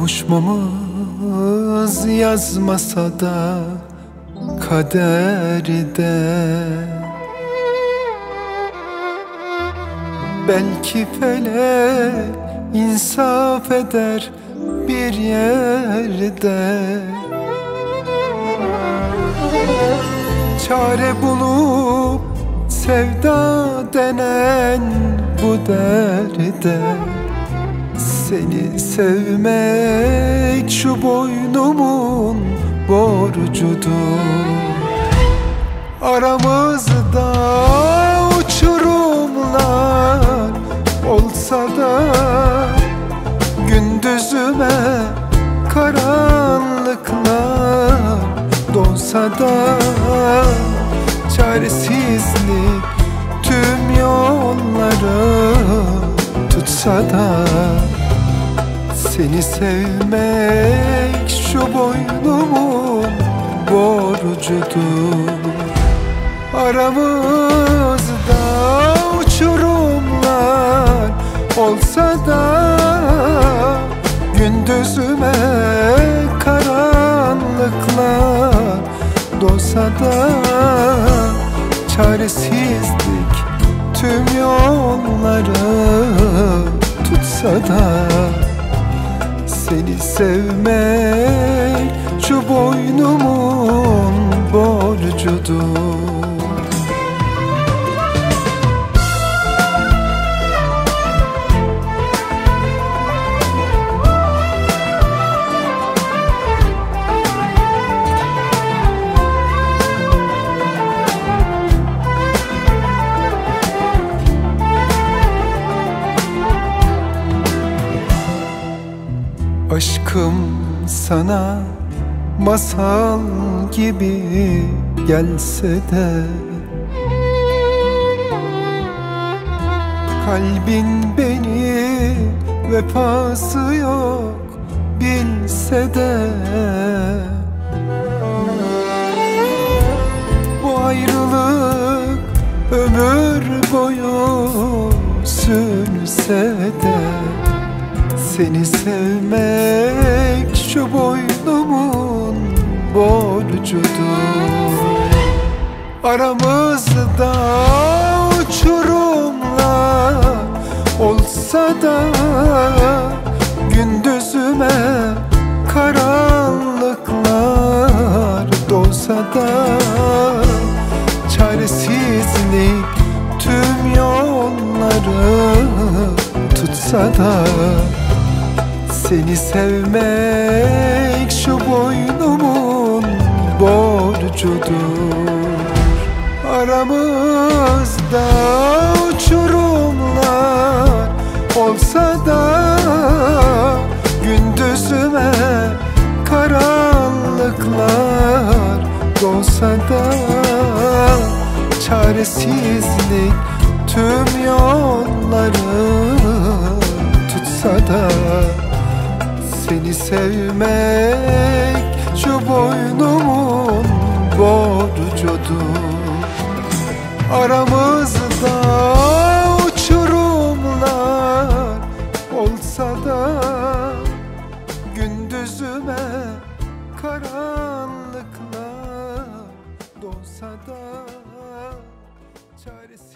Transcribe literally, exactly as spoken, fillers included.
Kavuşmamız yazmasa da kaderde, belki felek insaf eder bir yerde. Çare bulup sevda denen bu derde, seni sevmek şu boynumun borcudur. Aramızda uçurumlar olsa da, gündüzüme karanlıklar dolsa da, çaresizlik tüm yolları tutsa da, seni sevmek şu boynumun borcudur. Aramızda uçurumlar olsa da, gündüzüme karanlıklar dolsa da, çaresizlik tüm yolları tutsa da, seni sevmek şu boynumun borcudur. Aşkım sana masal gibi gelse de, kalbin beni vefası yok bilse de, bu ayrılık ömür boyu sürse de, seni sevmek şu boynumun borcudur. Aramızda uçurumlar olsa da, gündüzüme karanlıklar dolsa da, çaresizlik tüm yolları tutsa da, seni sevmek şu boynumun borcudur. Aramızda uçurumlar olsa da, gündüzüme karanlıklar dolsa da, çaresizlik tüm yolları tutsa da, seni sevmek şu boynumun borcudur. Aramızda uçurumlar olsa da, gündüzüme karanlıklar dolsa da, çaresiz